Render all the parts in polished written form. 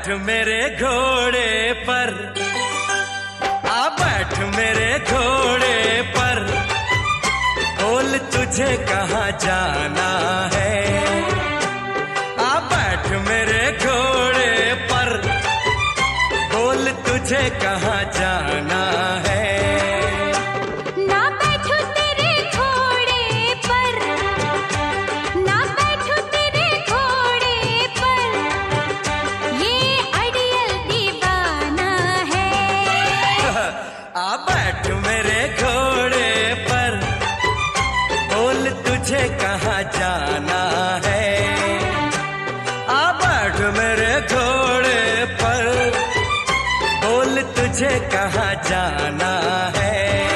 बैठ मेरे घोड़े पर, आ बैठ मेरे घोड़े पर, बोल तुझे कहाँ जाना है। आ बैठ मेरे घोड़े पर, बोल तुझे कहाँ जाना है। आ बैठ मेरे घोड़े पर, बोल तुझे कहाँ जाना है। आ बैठ मेरे घोड़े पर, बोल तुझे कहाँ जाना है।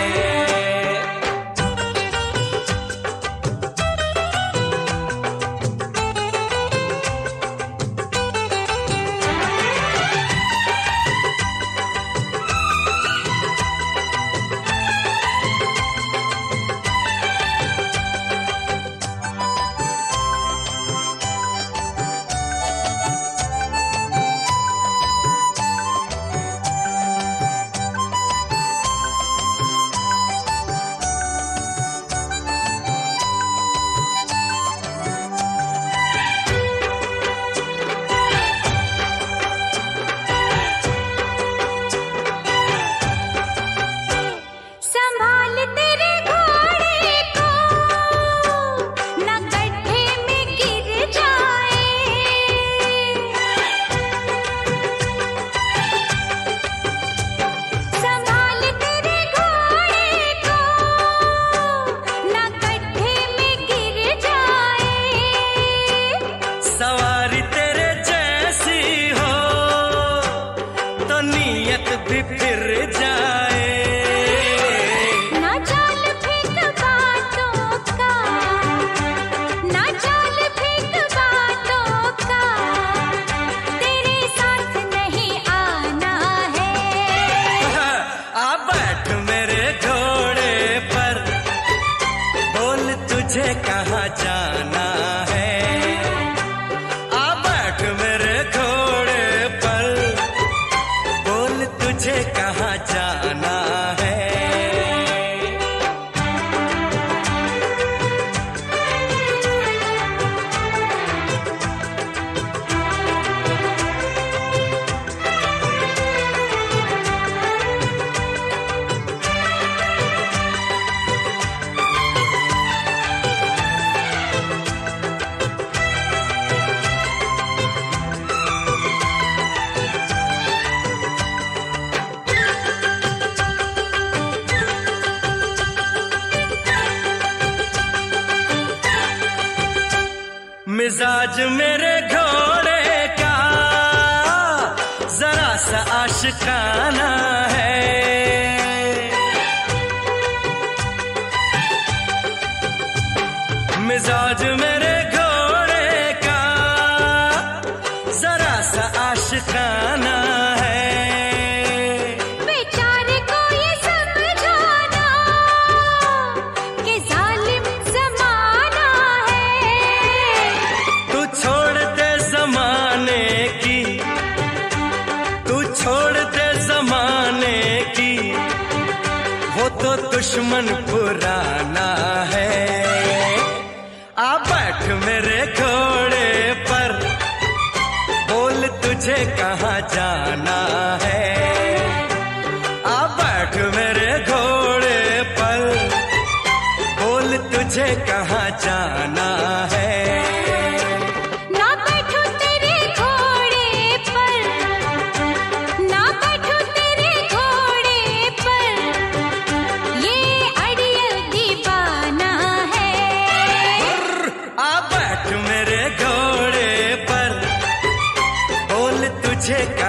सवारी तेरे जैसी हो तो नीयत भी फिर जाए। ना चाल फेंक बातों का, ना चाल फेंक बातों का, तेरे साथ नहीं आना है। आ बैठ मेरे घोड़े पर, बोल तुझे कहाँ जाना है। तुझे कहाँ जाना है। मिजाज मेरे घोड़े का जरा सा आशिकाना है। मिजाज मेरे घोड़े का जरा सा आशिकाना है। बेचारे को ये समझाना कि जालिम ज़माना है। तू छोड़ दे ज़माने की, तू छोड़ दे ज़माने की, वो तो दुश्मन पुराना है। आ बैठ मेरे घोड़े पर, बोल तुझे कहाँ जाना है। आ बैठ मेरे घोड़े पर, बोल तुझे कहाँ जाना है। ना बैठो तेरे घोड़े पर, ना बैठो तेरे घोड़े पर, ये अड़ियल दीवाना है। आ बैठ मेरे घोड़े पर, बोल तुझे